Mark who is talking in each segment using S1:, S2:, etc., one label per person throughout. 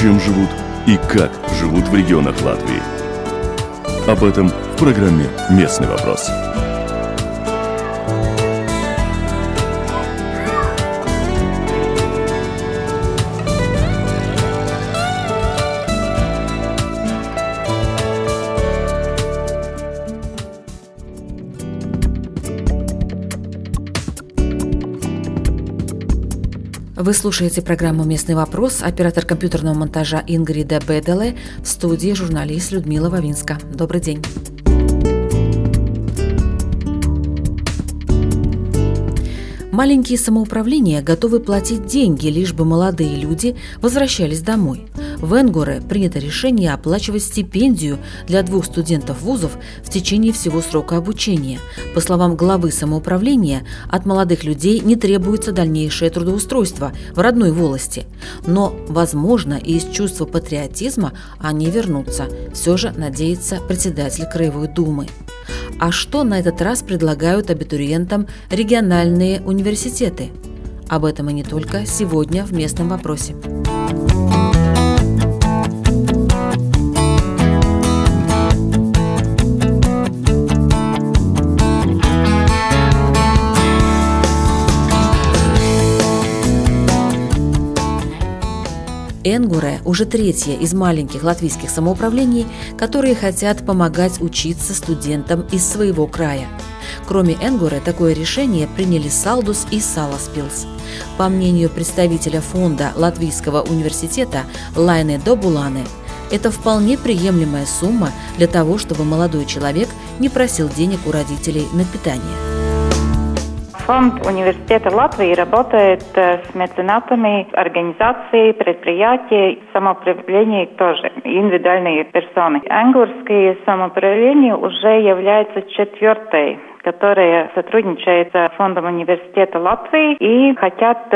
S1: чем живут и как живут в регионах Латвии. Об этом в программе «Местный вопрос».
S2: Вы слушаете программу «Местный вопрос». Оператор компьютерного монтажа Ингрида Беделе, в студии журналист Людмила Вавинска. Добрый день. Маленькие самоуправления готовы платить деньги, лишь бы молодые люди возвращались домой. В Энгуре принято решение оплачивать стипендию для 2 студентов вузов в течение всего срока обучения. По словам главы самоуправления, от молодых людей не требуется дальнейшее трудоустройство в родной волости. Но, возможно, и из чувства патриотизма они вернутся, все же надеется председатель Краевой думы. А что на этот раз предлагают абитуриентам региональные университеты? Об этом и не только сегодня в «Местном вопросе». Энгуре уже 3-е из маленьких латвийских самоуправлений, которые хотят помогать учиться студентам из своего края. Кроме Энгуре, такое решение приняли Салдус и Саласпилс. По мнению представителя фонда Латвийского университета Лайне Добулане, это вполне приемлемая сумма для того, чтобы молодой человек не просил денег у родителей на питание.
S3: Фонд университета Латвии работает с меценатами, организаций, предприятий, самоуправления тоже, индивидуальные персоны. Энгурские самоуправления уже являются 4-й, которая сотрудничает с Фондом университета Латвии и хотят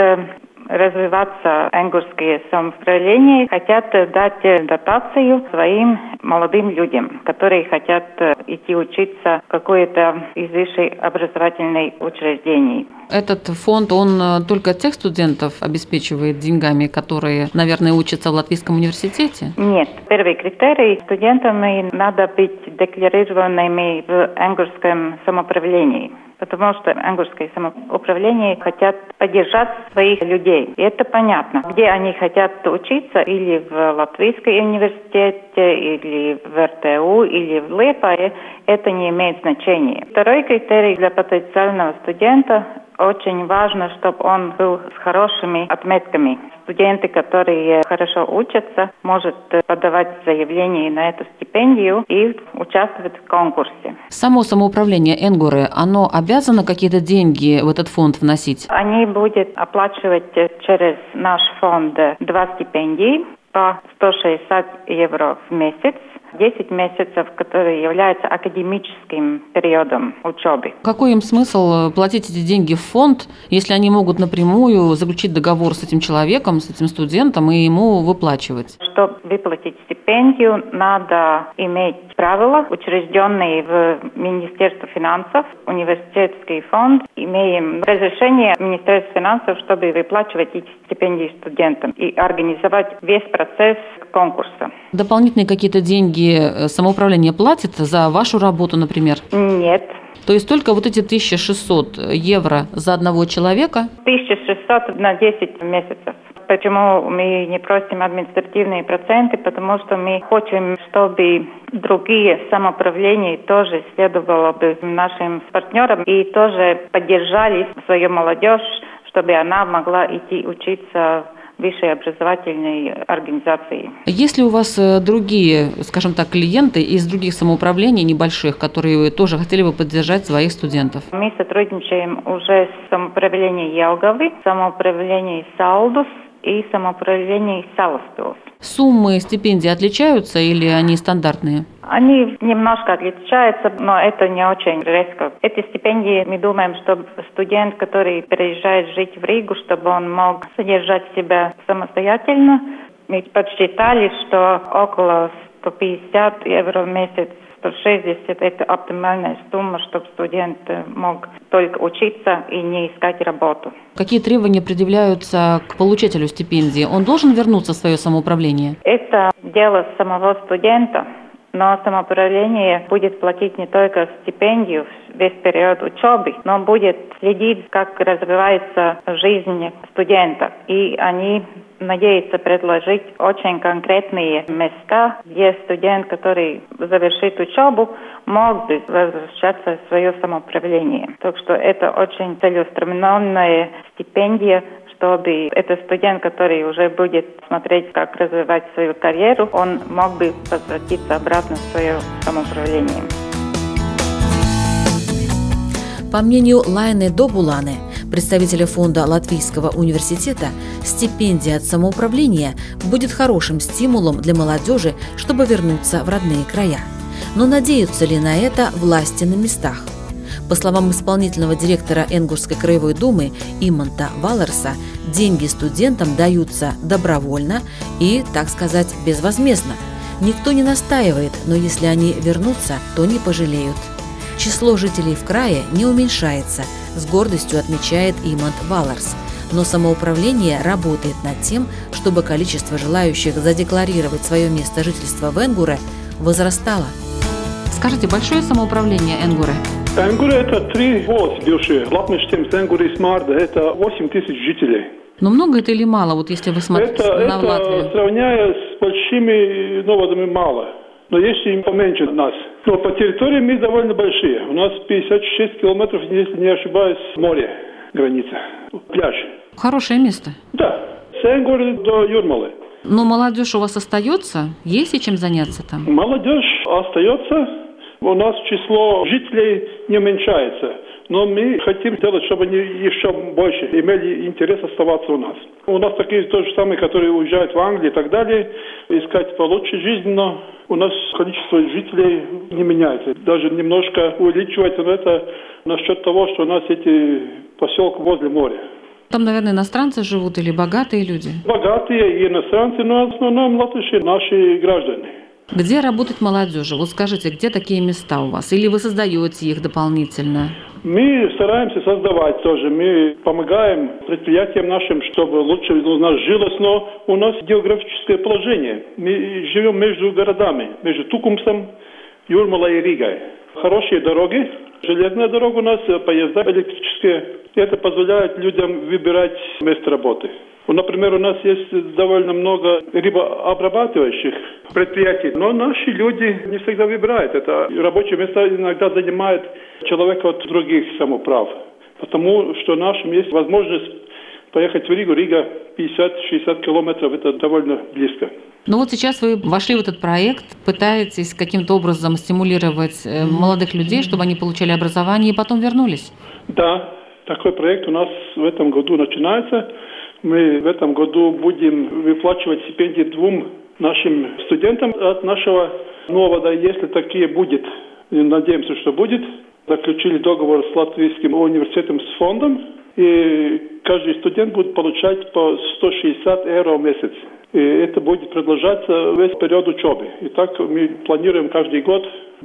S3: развиваться энгурские самоуправления, хотят дать дотацию своим молодым людям, которые хотят идти учиться в какое-то из высших образовательных учреждений.
S2: Этот фонд, он только тех студентов обеспечивает деньгами, которые, наверное, учатся в Латвийском университете?
S3: Нет. Первый критерий – студентам надо быть декларированными в энгурском самоуправлении. Потому что энгурское самоуправление хотят поддержать своих людей. И это понятно. Где они хотят учиться, или в Латвийском университете, или в РТУ, или в Лиепае, это не имеет значения. Второй критерий для потенциального студента – очень важно, чтобы он был с хорошими отметками. Студенты, которые хорошо учатся, могут подавать заявление на эту стипендию и участвовать в конкурсе.
S2: Само самоуправление Энгуре, оно обязано какие-то деньги в этот фонд вносить?
S3: Они будут оплачивать через наш фонд 2 стипендии по 160 евро в месяц. 10 месяцев, которые являются академическим периодом учебы.
S2: Какой им смысл платить эти деньги в фонд, если они могут напрямую заключить договор с этим человеком, с этим студентом и ему выплачивать?
S3: Чтобы выплатить стипендию, надо иметь правила, учрежденные в Министерстве финансов. Университетский фонд имеем разрешение Министерства финансов, чтобы выплачивать эти стипендии студентам и организовать весь процесс конкурса.
S2: Дополнительные какие-то деньги самоуправление платит за вашу работу, например?
S3: Нет.
S2: То есть только вот эти 1600 евро за одного человека?
S3: 1600 на 10 месяцев. Почему мы не просим административные проценты? Потому что мы хотим, чтобы другие самоуправления тоже следовало бы нашим партнерам и тоже поддержали свою молодежь, чтобы она могла идти учиться высшей образовательной организации.
S2: Есть ли у вас другие, скажем так, клиенты из других самоуправлений небольших, которые тоже хотели бы поддержать своих студентов?
S3: Мы сотрудничаем уже с самоуправлением Jelgava, самоуправлением Saldus и самоуправлением Salaspils.
S2: Суммы стипендий отличаются или они стандартные?
S3: Они немножко отличаются, но это не очень резко. Эти стипендии, мы думаем, что студент, который переезжает жить в Ригу, чтобы он мог содержать себя самостоятельно. Мы подсчитали, что около 150 евро в месяц 160 – это оптимальная сумма, чтобы студент мог только учиться и не искать работу.
S2: Какие требования предъявляются к получателю стипендии? Он должен вернуться в свое самоуправление?
S3: Это дело самого студента. Но самоуправление будет платить не только стипендию весь период учебы, но будет следить, как развивается жизнь студента. И они надеются предложить очень конкретные места, где студент, который завершит учебу, мог бы возвращаться в свое самоуправление. Так что это очень целеустремленная стипендия, чтобы этот студент, который уже будет смотреть, как развивать свою карьеру, он мог бы возвратиться обратно в свое самоуправление.
S2: По мнению Лайны Добуланы, представителя фонда Латвийского университета, стипендия от самоуправления будет хорошим стимулом для молодежи, чтобы вернуться в родные края. Но надеются ли на это власти на местах? По словам исполнительного директора Энгурской краевой думы Иманта Валерса, деньги студентам даются добровольно и, так сказать, безвозмездно. Никто не настаивает, но если они вернутся, то не пожалеют. Число жителей в крае не уменьшается, с гордостью отмечает Имант Валерс. Но самоуправление работает над тем, чтобы количество желающих задекларировать свое место жительства в Энгуре возрастало. Скажите, большое самоуправление Энгуре?
S4: Энгуре – это 3 волости бывшие. Лапнештемс, Энгуре и Смарда – это 8 тысяч жителей.
S2: Но много это или мало, вот если вы смотрите на Латвию?
S4: Это, сравняя с большими новодами, мало. Но есть и поменьше нас. Но по территории мы довольно большие. У нас 56 километров, если не ошибаюсь, море, граница, пляж.
S2: Хорошее место.
S4: Да, с Энгуре до Юрмалы.
S2: Но молодежь у вас остается? Есть и чем заняться там?
S4: Молодежь остается. У нас число жителей не уменьшается. Но мы хотим сделать, чтобы они еще больше имели интерес оставаться у нас. У нас такие то же самые, которые уезжают в Англию и так далее, искать получше жизнь, но у нас количество жителей не меняется. Даже немножко увеличивается, но это насчет того, что у нас эти поселки возле моря.
S2: Там, наверное, иностранцы живут или богатые люди?
S4: Богатые и иностранцы, но в основном латыши, наши граждане.
S2: Где работать молодежи? Вот скажите, где такие места у вас? Или вы создаете их дополнительно?
S4: Мы стараемся создавать тоже. Мы помогаем предприятиям нашим, чтобы лучше у нас жилось, но у нас географическое положение. Мы живем между городами, между Тукумсом, Юрмалой и Ригой. Хорошие дороги, железная дорога у нас, поезда электрические. Это позволяет людям выбирать место работы. Например, у нас есть довольно много рыбообрабатывающих предприятий, но наши люди не всегда выбирают. Это рабочее место иногда занимает человек от других самоуправ, потому что нашим есть возможность поехать в Ригу. Рига 50-60 километров, это довольно близко.
S2: Ну вот сейчас вы вошли в этот проект, пытаетесь каким-то образом стимулировать молодых людей, чтобы они получали образование и потом вернулись.
S4: Да, такой проект у нас в этом году начинается. Мы в этом году будем выплачивать стипендии 2 нашим студентам от нашего нового, если такие будет. Надеемся, что будет. Заключили договор с Латвийским университетом, с фондом. И каждый студент будет получать по 160 евро в месяц. И это будет продолжаться весь период учебы. И так мы планируем каждый год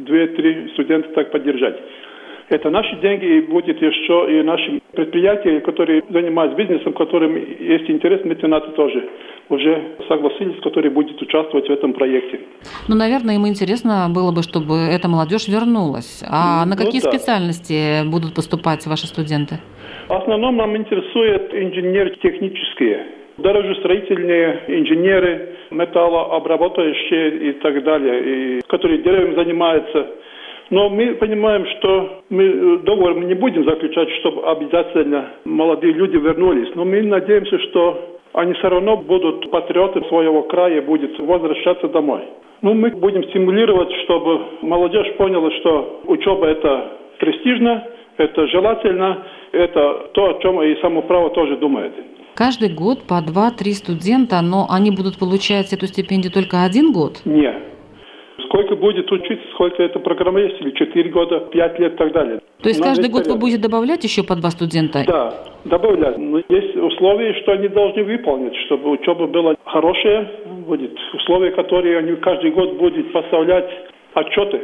S4: 2-3 студента так поддержать. Это наши деньги, и будет еще и наши предприятия, которые занимаются бизнесом, которым есть интерес, меценаты тоже уже согласились, которые будут участвовать в этом проекте.
S2: Ну, наверное, им интересно было бы, чтобы эта молодежь вернулась. А на какие специальности будут поступать ваши студенты?
S4: В основном нам интересуют инженер-технические, дорожестроительные инженеры, металлообрабатывающие и так далее, и которые деревом занимаются. Но мы понимаем, что мы договор не будем заключать, чтобы обязательно молодые люди вернулись. Но мы надеемся, что они все равно будут патриоты своего края, будут возвращаться домой. Мы будем стимулировать, чтобы молодежь поняла, что учеба – это престижно, это желательно, это то, о чем и самоуправа тоже думает.
S2: Каждый год по 2-3 студента, но они будут получать эту стипендию только 1 год?
S4: Нет. Сколько будет учиться, сколько эта программа есть, или 4 года, 5 лет и так далее.
S2: То есть каждый год вы будете добавлять еще по 2 студента?
S4: Да, добавлять. Но есть условия, что они должны выполнить, чтобы учеба была хорошая. Будет условия, которые они каждый год будут поставлять отчеты.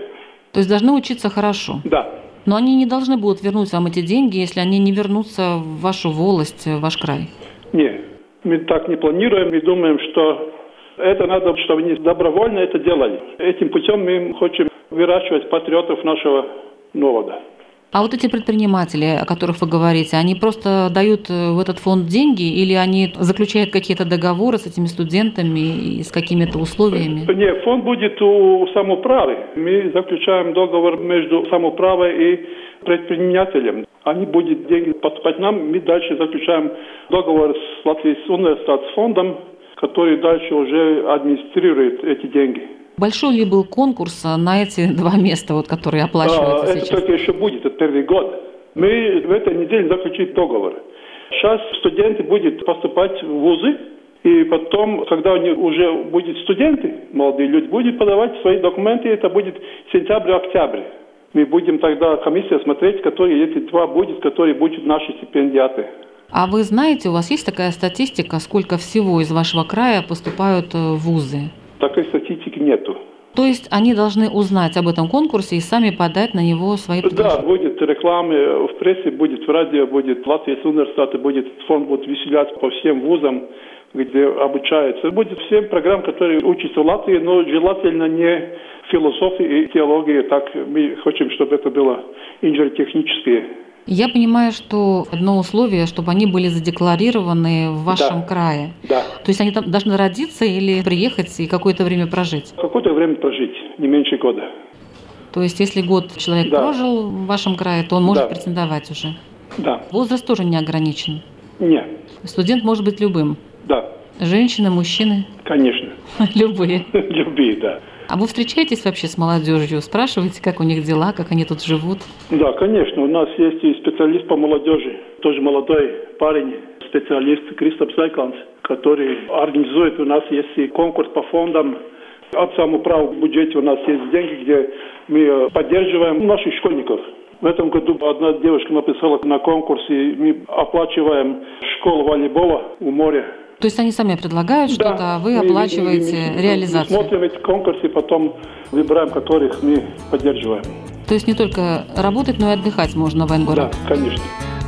S2: То есть должны учиться хорошо?
S4: Да.
S2: Но они не должны будут вернуть вам эти деньги, если они не вернутся в вашу волость, в ваш край?
S4: Нет, мы так не планируем. Мы думаем, что это надо, чтобы они добровольно это делали. Этим путем мы хотим выращивать патриотов нашего народа.
S2: А вот эти предприниматели, о которых вы говорите, они просто дают в этот фонд деньги или они заключают какие-то договоры с этими студентами и с какими-то условиями?
S4: Нет, фонд будет у самоуправы. Мы заключаем договор между самоуправой и предпринимателем. Они будут деньги поступать нам, мы дальше заключаем договор с Латвийским университетсфондом, который дальше уже администрирует эти деньги.
S2: Большой ли был конкурс на эти 2 места, вот, которые оплачиваются
S4: это
S2: сейчас?
S4: Это только еще будет, это первый год. Мы в этой неделе заключили договор. Сейчас студенты будут поступать в вузы, и потом, когда они уже будут студенты, молодые люди, будут подавать свои документы, это будет сентябрь-октябрь. Мы будем тогда, комиссия, смотреть, которые эти 2 будут, которые будут наши стипендиаты.
S2: А вы знаете, у вас есть такая статистика, сколько всего из вашего края поступают в вузы?
S4: Такой статистики нету.
S2: То есть они должны узнать об этом конкурсе и сами подать на него свои предложения?
S4: Да, будет реклама в прессе, будет в радио, будет в Латвийском университете, будет фонд будет веселять по всем вузам, где обучаются. Будет всем программ, которые учатся в Латвии, но желательно не философии и теологии. Так мы хотим, чтобы это было инженерно-технические.
S2: Я понимаю, что одно условие, чтобы они были задекларированы в вашем крае.
S4: Да.
S2: То есть они там должны родиться или приехать и какое-то время прожить?
S4: Какое-то время прожить, не меньше года.
S2: То есть если год человек прожил в вашем крае, то он может претендовать уже?
S4: Да.
S2: Возраст тоже не ограничен?
S4: Нет.
S2: Студент может быть любым?
S4: Да.
S2: Женщины, мужчины?
S4: Конечно.
S2: Любые?
S4: Любые, да.
S2: А вы встречаетесь вообще с молодежью? Спрашиваете, как у них дела, как они тут живут?
S4: Да, конечно. У нас есть и специалист по молодежи, тоже молодой парень, специалист Кристоф Зайканс, который организует. У нас есть и конкурс по фондам. От самоуправ в бюджете у нас есть деньги, где мы поддерживаем наших школьников. В этом году одна девушка написала на конкурсе, мы оплачиваем школу волейбола у моря.
S2: То есть они сами предлагают что-то, а вы оплачиваете реализацию?
S4: Мы смотрим эти конкурсы, потом выбираем, которых мы поддерживаем.
S2: То есть не только работать, но и отдыхать можно в Энгуре?
S4: Да, конечно.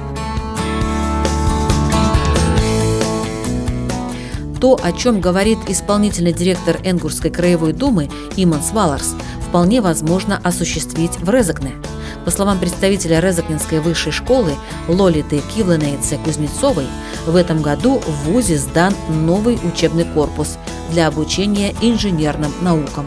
S2: То, о чем говорит исполнительный директор Энгурской краевой думы Иманс Валарс, вполне возможно осуществить в Резекне. По словам представителя Резекненской высшей школы Лолиты Кивленейце-Кузнецовой, в этом году в ВУЗе сдан новый учебный корпус для обучения инженерным наукам.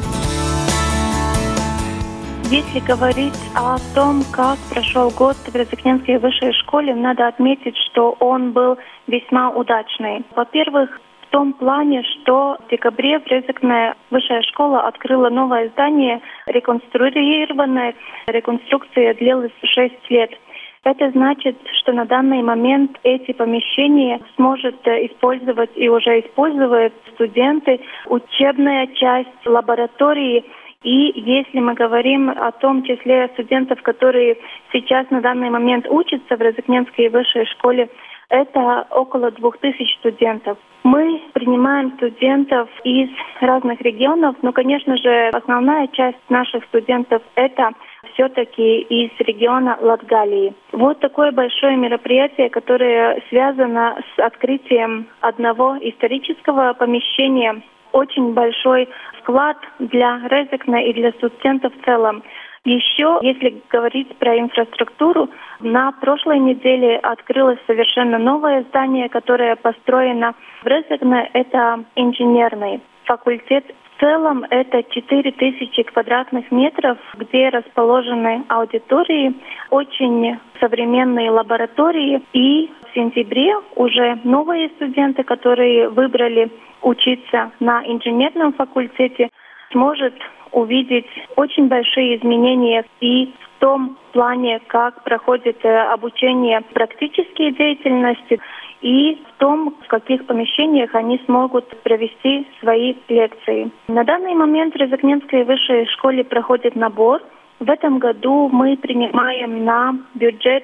S5: Если говорить о том, как прошел год в Резекненской высшей школе, надо отметить, что он был весьма удачный. Во-первых, в том плане, что в декабре в Резекне высшая школа открыла новое здание, реконструированное. Реконструкция длилась 6 лет. Это значит, что на данный момент эти помещения сможет использовать и уже используют студенты, учебная часть, лаборатории. И если мы говорим о том числе студентов, которые сейчас на данный момент учатся в Резекненской высшей школе, это около 2000 студентов. Мы принимаем студентов из разных регионов, но, конечно же, основная часть наших студентов – это все-таки из региона Латгалии. Вот такое большое мероприятие, которое связано с открытием одного исторического помещения. Очень большой вклад для Резекна и для студентов в целом. Еще, если говорить про инфраструктуру, на прошлой неделе открылось совершенно новое здание, которое построено в Резекне. Это инженерный факультет. В целом это 4000 квадратных метров, где расположены аудитории, очень современные лаборатории. И в сентябре уже новые студенты, которые выбрали учиться на инженерном факультете, сможет увидеть очень большие изменения и в том плане, как проходит обучение практической деятельности, и в том, в каких помещениях они смогут провести свои лекции. На данный момент в Резекненской высшей школе проходит набор. В этом году мы принимаем на бюджет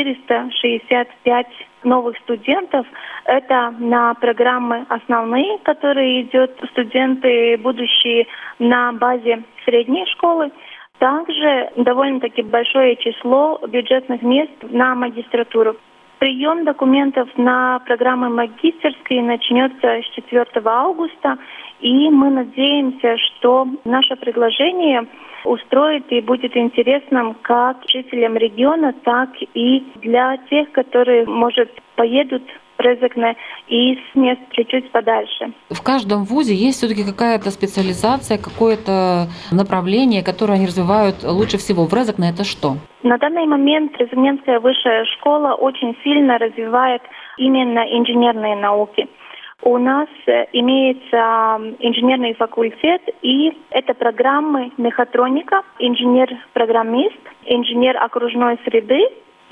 S5: 465 новых студентов. Это на программы основные, которые идут студенты, будущие на базе средней школы. Также довольно-таки большое число бюджетных мест на магистратуру. Прием документов на программы магистерские начнется с 4 августа, и мы надеемся, что наше предложение устроит и будет интересным как жителям региона, так и для тех, которые, может, поедут в Резекне и с мест чуть-чуть подальше.
S2: В каждом вузе есть все-таки какая-то специализация, какое-то направление, которое они развивают лучше всего. В Резекне это что?
S5: На данный момент Резекненская высшая школа очень сильно развивает именно инженерные науки. У нас имеется инженерный факультет, и это программы мехатроника, инженер-программист, инженер окружной среды.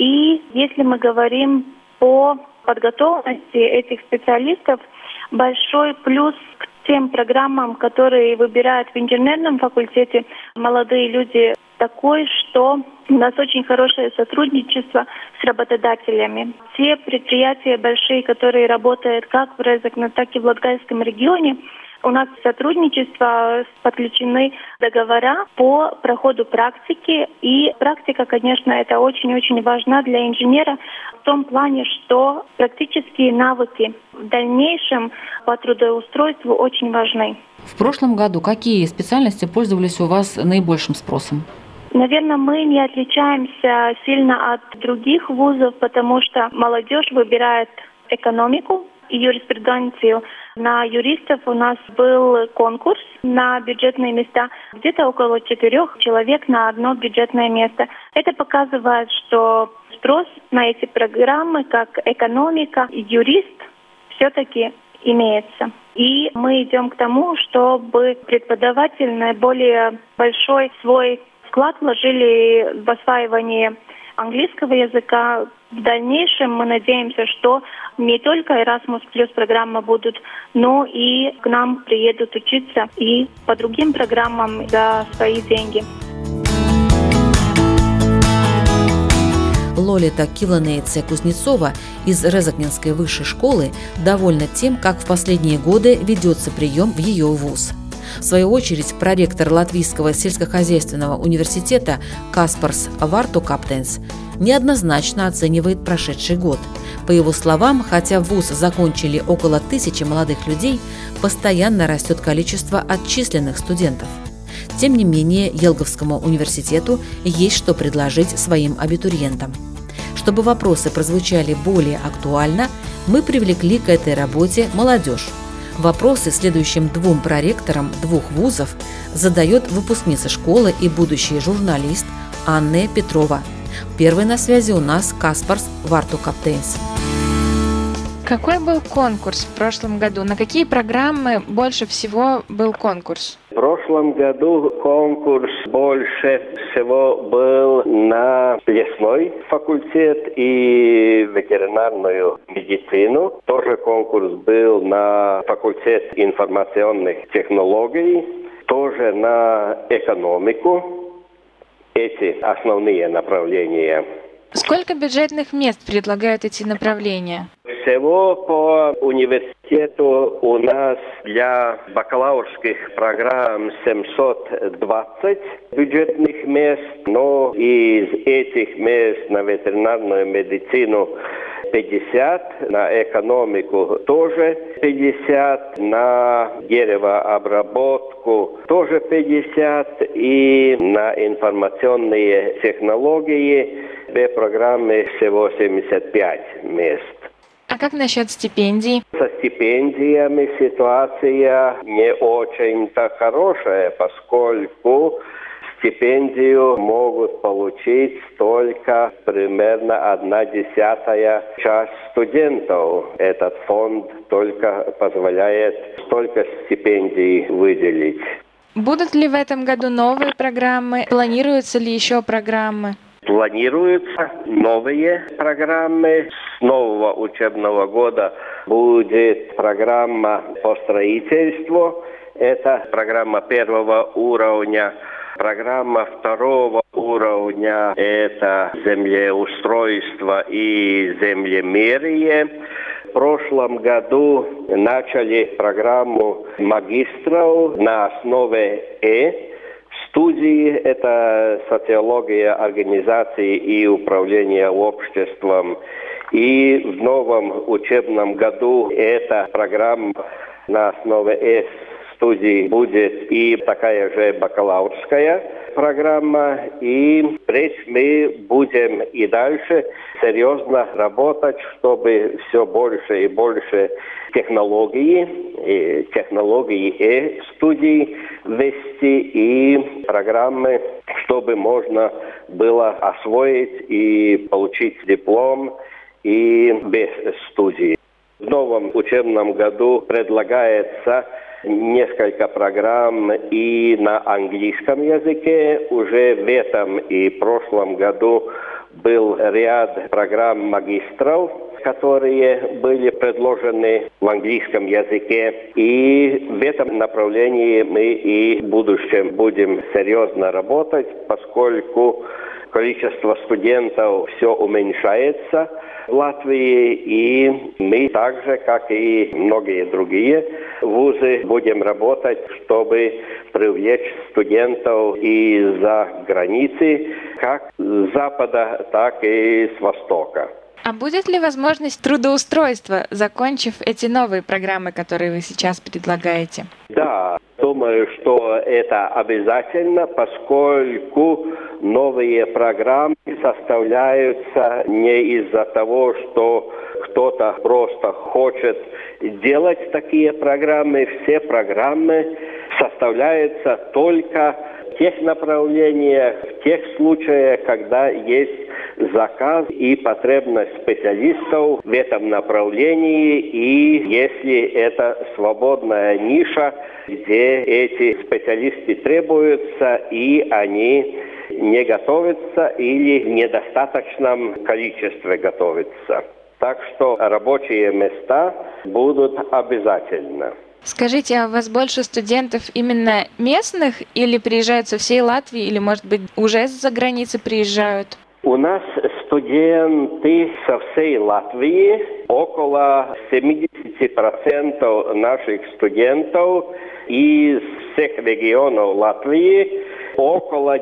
S5: И если мы говорим по подготовленности этих специалистов, большой плюс к тем программам, которые выбирают в инженерном факультете молодые люди, такой, что у нас очень хорошее сотрудничество с работодателями. Все предприятия большие, которые работают как в Резекне, так и в Латгальском регионе, у нас сотрудничество, подключены договора по проходу практики. И практика, конечно, это очень-очень важна для инженера в том плане, что практические навыки в дальнейшем по трудоустройству очень важны.
S2: В прошлом году какие специальности пользовались у вас наибольшим спросом?
S5: Наверное, мы не отличаемся сильно от других вузов, потому что молодежь выбирает экономику и юриспруденцию. На юристов у нас был конкурс на бюджетные места, где-то около 4 человек на одно бюджетное место. Это показывает, что спрос на эти программы, как экономика и юрист, все-таки имеется. И мы идем к тому, чтобы преподаватель наиболее большой свой вклад вложили в осваивание английского языка. В дальнейшем мы надеемся, что не только Erasmus Plus программы будут, но и к нам приедут учиться и по другим программам за свои деньги.
S2: Лолита Киланейце-Кузнецова из Резекненской высшей школы довольна тем, как в последние годы ведется прием в ее вуз. В свою очередь, проректор Латвийского сельскохозяйственного университета Каспарс Вартукаптенс неоднозначно оценивает прошедший год. По его словам, хотя в вуз закончили около 1000 молодых людей, постоянно растет количество отчисленных студентов. Тем не менее, Елговскому университету есть что предложить своим абитуриентам. Чтобы вопросы прозвучали более актуально, мы привлекли к этой работе молодежь. Вопросы следующим 2 проректорам 2 вузов задает выпускница школы и будущий журналист Анна Петрова. Первой на связи у нас Каспарс Вартукаптенс.
S6: Какой был конкурс в прошлом году? На какие программы больше всего был конкурс?
S7: В прошлом году конкурс больше всего был на лесной факультет и ветеринарную медицину. Тоже конкурс был на факультет информационных технологий, тоже на экономику. Эти основные направления.
S6: Сколько бюджетных мест предлагают эти направления?
S7: Всего по университету у нас для бакалаврских программ 720 бюджетных мест, но из этих мест на ветеринарную медицину 50, на экономику тоже 50, на деревообработку тоже 50 и на информационные технологии в программе всего 75 мест.
S6: А как насчет стипендий?
S7: Со стипендиями ситуация не очень-то хорошая, поскольку стипендию могут получить только примерно 1/10 часть студентов. Этот фонд только позволяет столько стипендий выделить.
S6: Будут ли в этом году новые программы? Планируются ли еще программы?
S7: Планируются новые программы. С нового учебного года будет программа по строительству. Это программа 1 уровня. Программа 2 уровня – это землеустройство и землемерие. В прошлом году начали программу магистров на основе студии, это социология организации и управление обществом. И в новом учебном году эта программа на основе С-студии будет и такая же бакалаврская программа. И впредь мы будем и дальше серьезно работать, чтобы все больше и больше технологии С-студии ввести и программы, чтобы можно было освоить и получить диплом и без студии. В новом учебном году предлагается несколько программ и на английском языке. Уже в этом и прошлом году был ряд программ магистров, которые были предложены в английском языке. И в этом направлении мы и в будущем будем серьезно работать, поскольку количество студентов все уменьшается в Латвии, и мы так же, как и многие другие вузы, будем работать, чтобы привлечь студентов из-за границы, как с запада, так и с востока.
S6: А будет ли возможность трудоустройства, закончив эти новые программы, которые вы сейчас предлагаете?
S7: Да, думаю, что это обязательно, поскольку новые программы составляются не из-за того, что кто-то просто хочет делать такие программы. Все программы составляются только в тех направлениях, в тех случаях, когда есть заказ и потребность специалистов в этом направлении, и если это свободная ниша, где эти специалисты требуются, и они не готовятся или в недостаточном количестве готовятся. Так что рабочие места будут обязательно.
S6: Скажите, а у вас больше студентов именно местных или приезжают со всей Латвии, или, может быть, уже с-за границы приезжают?
S7: У нас студенты со всей Латвии, около 70% наших студентов из всех регионов Латвии, около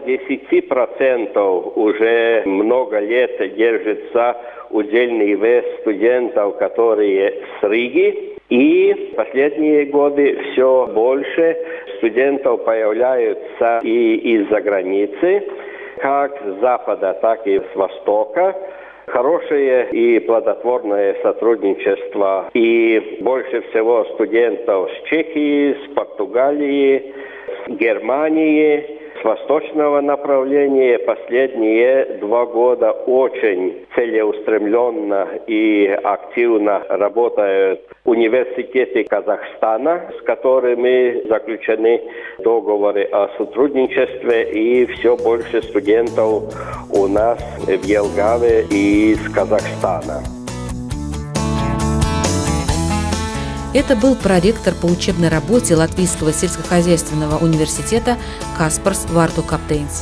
S7: 10% уже много лет держится удельный вес студентов, которые с Риги. И в последние годы все больше студентов появляются и из-за границы, как с запада, так и с востока. Хорошее и плодотворное сотрудничество. И больше всего студентов с Чехии, с Португалии, с Германии, с восточного направления. Последние 2 года очень целеустремленно и активно работают университеты Казахстана, с которыми заключены договоры о сотрудничестве, и все больше студентов у нас в Елгаве и из Казахстана.
S2: Это был проректор по учебной работе Латвийского сельскохозяйственного университета Каспарс Варту Каптейнс.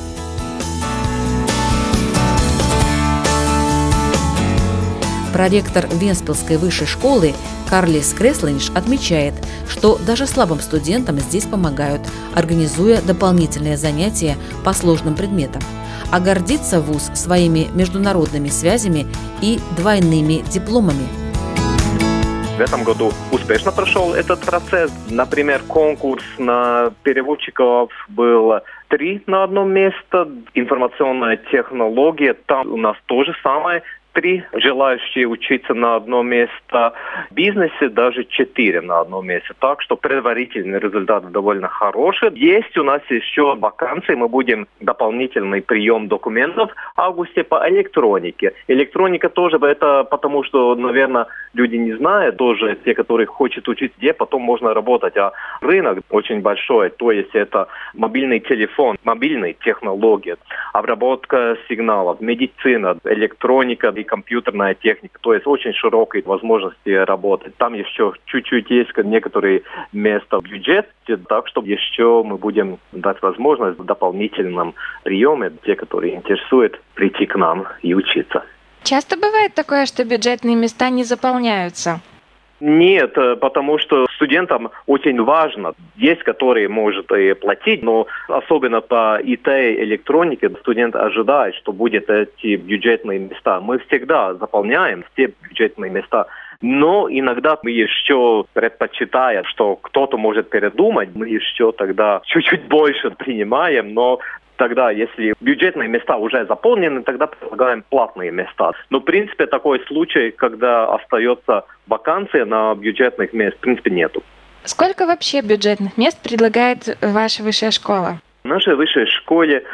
S2: Проректор Венспилской высшей школы Карлис Креслинш отмечает, что даже слабым студентам здесь помогают, организуя дополнительные занятия по сложным предметам. А гордится вуз своими международными связями и двойными дипломами.
S8: В этом году успешно прошел этот процесс. Например, конкурс на переводчиков был 3 на одно место. Информационная технология, там у нас то же самое. 3 желающие учиться на одно место. В бизнесе даже 4 на одно место. Так что предварительный результат довольно хороший. Есть у нас еще вакансии. Мы будем дополнительный прием документов в августе по электронике. Электроника тоже, это потому что, наверное, люди не знают тоже, те, которые хотят учить, где потом можно работать. А рынок очень большой. То есть это мобильный телефон, мобильные технологии, обработка сигналов, медицина, электроника и компьютерная техника. То есть очень широкие возможности работать. Там еще чуть-чуть есть некоторые места в бюджете, так что еще мы будем дать возможность в дополнительном приеме, те, которые интересуют, прийти к нам и учиться.
S6: Часто бывает такое, что бюджетные места не заполняются?
S8: Нет, потому что студентам очень важно. Есть, которые может и платить, но особенно по ИТ и электронике студент ожидает, что будут эти бюджетные места. Мы всегда заполняем все бюджетные места. Но иногда мы еще предпочитаем, что кто-то может передумать, мы еще тогда чуть-чуть больше принимаем, но тогда, если бюджетные места уже заполнены, тогда предлагаем платные места. Но, в принципе, такой случай, когда остается вакансия на бюджетных мест, в принципе, нету.
S6: Сколько вообще бюджетных мест предлагает ваша высшая школа?
S8: В нашей высшей школе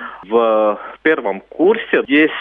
S8: в первом курсе есть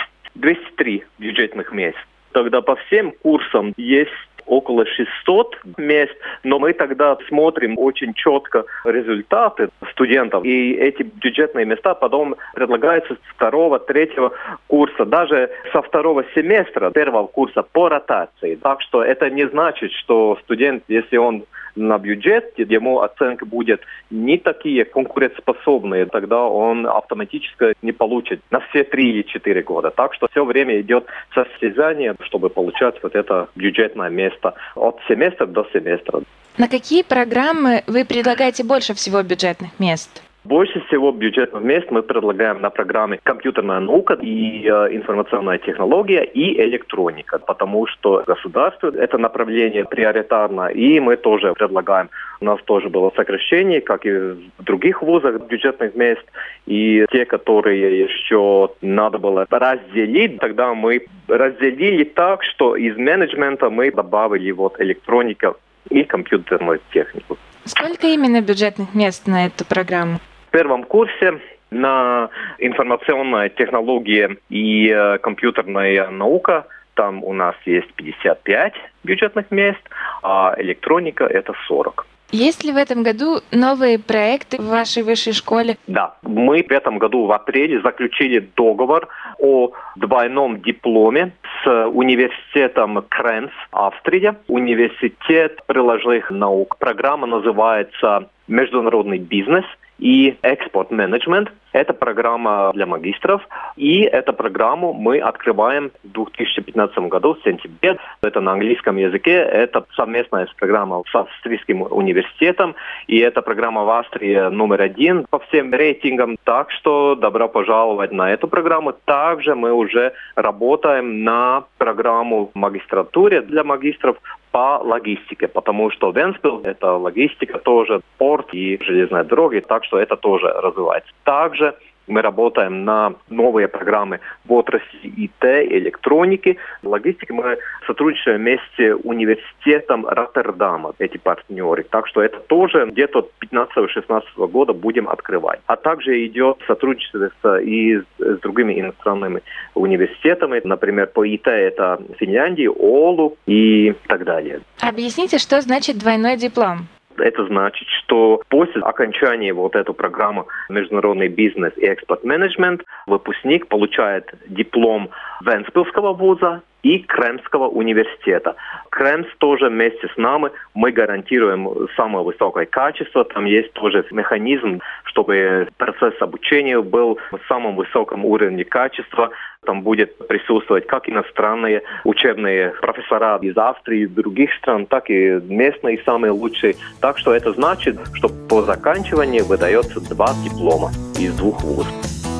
S8: 203 бюджетных мест. Тогда по всем курсам есть около 600 мест, но мы тогда смотрим очень четко результаты студентов, и эти бюджетные места потом предлагаются с второго, третьего курса, даже со второго семестра первого курса по ротации. Так что это не значит, что студент, если он на бюджет, ему оценка будет не такие конкурентоспособные, тогда он автоматически не получит на все 3 или 4 года. Так что все время идет состязание, чтобы получать вот это бюджетное место от семестра до семестра.
S6: На какие программы вы предлагаете больше всего бюджетных мест?
S8: Больше всего бюджетных мест мы предлагаем на программе «Компьютерная наука» и «Информационная технология» и «Электроника», потому что государство это направление приоритарно, и мы тоже предлагаем. У нас тоже было сокращение, как и в других вузах бюджетных мест, и те, которые еще надо было разделить, тогда мы разделили так, что из менеджмента мы добавили вот электроника и компьютерную технику.
S6: Сколько именно бюджетных мест на эту программу?
S8: В первом курсе на информационная технология и компьютерная наука там у нас есть 55 бюджетных мест, а электроника это 40.
S6: Есть ли в этом году новые проекты в вашей высшей школе?
S8: Да, мы в этом году в апреле заключили договор о двойном дипломе с университетом Кренц, Австрия, университет приложных наук. Программа называется «Международный бизнес» и «Экспорт-менеджмент». Это программа для магистров, и эту программу мы открываем в 2015 году, в сентябре. Это на английском языке, это совместная программа с австрийским университетом, и эта программа в Австрии номер 1 по всем рейтингам, так что добро пожаловать на эту программу. Также мы уже работаем на программу в магистратуре для магистров по логистике, потому что Вентспилс – это логистика тоже, порт и железные дороги, так что это тоже развивается. Также мы работаем на новые программы в отрасли ИТ, электроники, логистики. Мы сотрудничаем вместе с университетом Роттердама, эти партнеры. Так что это тоже где-то 15-16 года будем открывать. А также идет сотрудничество и с другими иностранными университетами. Например, по ИТ это Финляндия, Оулу и так далее.
S6: Объясните, что значит двойной диплом?
S8: Это значит, что после окончания вот этой программы «Международный бизнес и экспорт-менеджмент» выпускник получает диплом Вентспилского вуза и Кремского университета. Кремс тоже вместе с нами, мы гарантируем самое высокое качество. Там есть тоже механизм, чтобы процесс обучения был в самом высоком уровне качества. Там будет присутствовать как иностранные учебные профессора из Австрии и других стран, так и местные самые лучшие. Так что это значит, что по заканчиванию выдается 2 диплома из 2 вузов.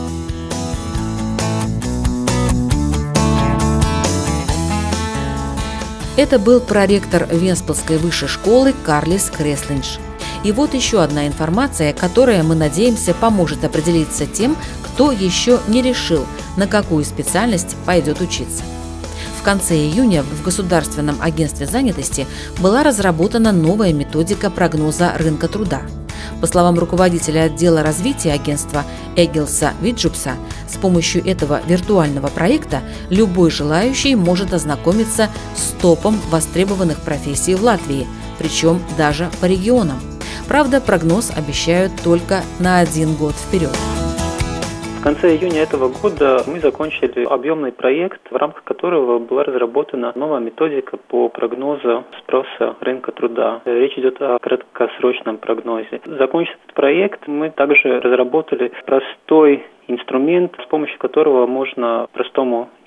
S2: Это был проректор Вентспилской высшей школы Карлис Креслинш. И вот еще одна информация, которая, мы надеемся, поможет определиться тем, кто еще не решил, на какую специальность пойдет учиться. В конце июня в Государственном агентстве занятости была разработана новая методика прогноза рынка труда. По словам руководителя отдела развития агентства Эгилса Виджупса, с помощью этого виртуального проекта любой желающий может ознакомиться с топом востребованных профессий в Латвии, причем даже по регионам. Правда, прогноз обещают только на 1 год вперед.
S9: В конце июня этого года мы закончили объемный проект, в рамках которого была разработана новая методика по прогнозу спроса рынка труда. Речь идет о краткосрочном прогнозе. Закончив этот проект, мы также разработали простой инструмент, с помощью которого можно простому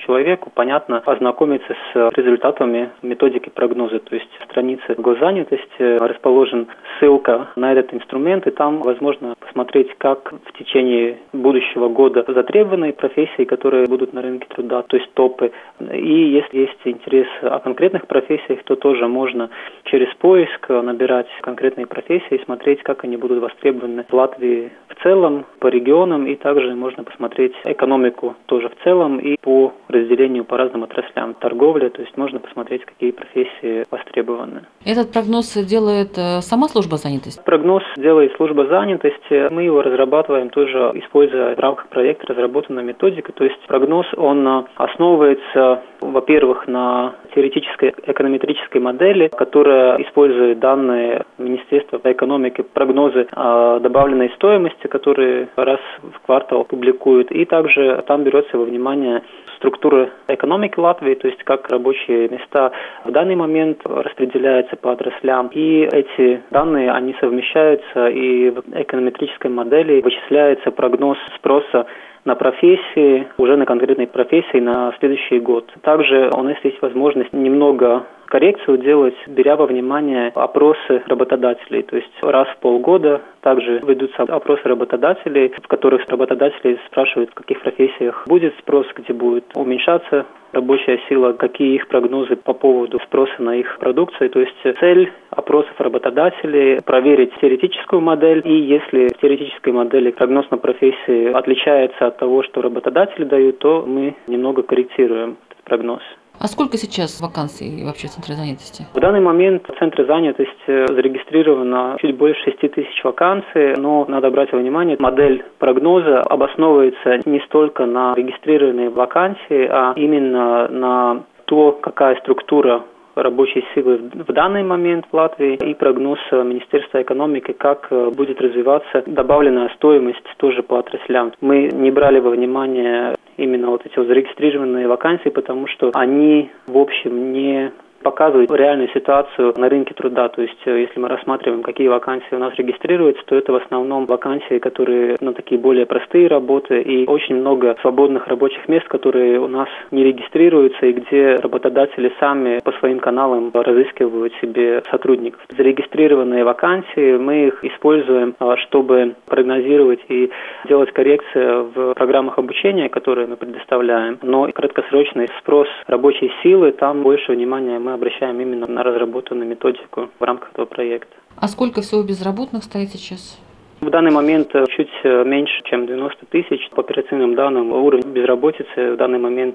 S9: человеку понятно ознакомиться с результатами методики прогноза. То есть в странице госзанятости расположена ссылка на этот инструмент, и там возможно посмотреть, как в течение будущего года затребованные профессии, которые будут на рынке труда, то есть топы. И если есть интерес о конкретных профессиях, то тоже можно через поиск набирать конкретные профессии и смотреть, как они будут востребованы в Латвии в целом, по регионам, и также можно посмотреть экономику тоже в целом и по разделению по разным отраслям. Торговля, то есть можно посмотреть, какие профессии востребованы.
S2: Этот прогноз делает сама служба занятости?
S9: Прогноз делает служба занятости. Мы его разрабатываем тоже, используя в рамках проекта разработанную методику. То есть прогноз, он основывается, во-первых, на теоретической эконометрической модели, которая использует данные Министерства экономики, прогнозы о добавленной стоимости, которые раз в квартал публикуют. И также там берется во внимание структура экономики Латвии, то есть как рабочие места в данный момент распределяются по отраслям. И эти данные, они совмещаются, и в эконометрической модели вычисляется прогноз спроса на профессии, уже на конкретной профессии на следующий год. Также у нас есть возможность немного коррекцию делать, беря во внимание опросы работодателей. То есть раз в полгода также ведутся опросы работодателей, в которых работодатели спрашивают, в каких профессиях будет спрос, где будет уменьшаться рабочая сила, какие их прогнозы по поводу спроса на их продукцию. То есть цель опросов работодателей – проверить теоретическую модель, и если в теоретической модели прогноз на профессии отличается от того, что работодатели дают, то мы немного корректируем этот прогноз.
S2: А сколько сейчас вакансий вообще в Центре занятости?
S9: В данный момент в Центре занятости зарегистрировано чуть больше 6 тысяч вакансий, но надо брать во внимание, модель прогноза обосновывается не столько на регистрированные вакансии, а именно на то, какая структура рабочей силы в данный момент в Латвии, и прогноз Министерства экономики, как будет развиваться добавленная стоимость тоже по отраслям. Мы не брали во внимание именно вот эти зарегистрированные вакансии, потому что они, в общем, не показывают реальную ситуацию на рынке труда. То есть, если мы рассматриваем, какие вакансии у нас регистрируются, то это в основном вакансии, которые на такие более простые работы, и очень много свободных рабочих мест, которые у нас не регистрируются, и где работодатели сами по своим каналам разыскивают себе сотрудников. Зарегистрированные вакансии, мы их используем, чтобы прогнозировать и делать коррекции в программах обучения, которые мы предоставляем. Но краткосрочный спрос рабочей силы, там больше внимания мы обращаем именно на разработанную методику в рамках этого проекта.
S2: А сколько всего безработных стоит сейчас?
S9: В данный момент чуть меньше, чем 90 тысяч. По оперативным данным, уровень безработицы в данный момент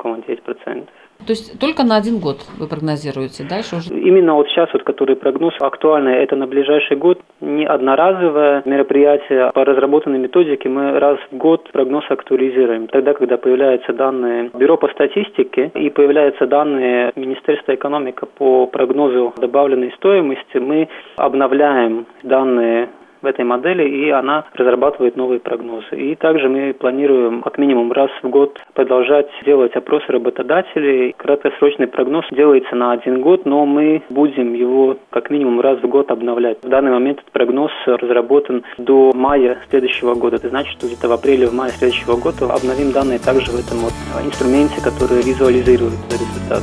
S9: 8,9%.
S2: То есть только на 1 год вы прогнозируете, дальше уже?
S9: Именно вот сейчас, который прогноз актуальный, это на ближайший год, не одноразовое мероприятие. По разработанной методике мы раз в год прогноз актуализируем. Тогда, когда появляются данные Бюро по статистике и появляются данные Министерства экономики по прогнозу добавленной стоимости, мы обновляем данные в этой модели, и она разрабатывает новые прогнозы. И также мы планируем как минимум раз в год продолжать делать опросы работодателей. Краткосрочный прогноз делается на 1 год, но мы будем его как минимум раз в год обновлять. В данный момент этот прогноз разработан до мая следующего года. Это значит, что где-то в апреле-мае следующего года обновим данные также в этом инструменте, который визуализирует результат.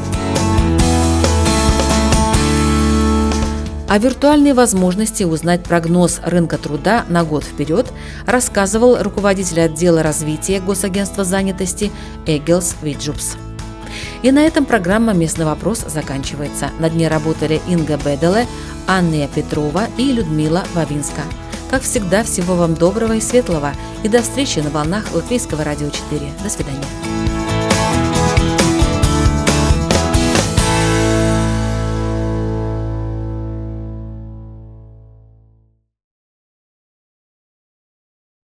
S2: О виртуальной возможности узнать прогноз рынка труда на год вперед рассказывал руководитель отдела развития Госагентства занятости Эгилс Виджупс. И на этом программа «Местный вопрос» заканчивается. Над ней работали Инга Беделе, Анна Петрова и Людмила Вавинска. Как всегда, всего вам доброго и светлого, и до встречи на волнах Латвийского радио 4. До свидания.